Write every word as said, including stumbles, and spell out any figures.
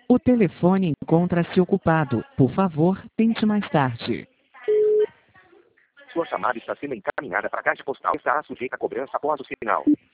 O telefone encontra-se ocupado. Por favor, tente mais tarde. Sua chamada está sendo encaminhada para a caixa postal. Estará sujeita a cobrança após o sinal.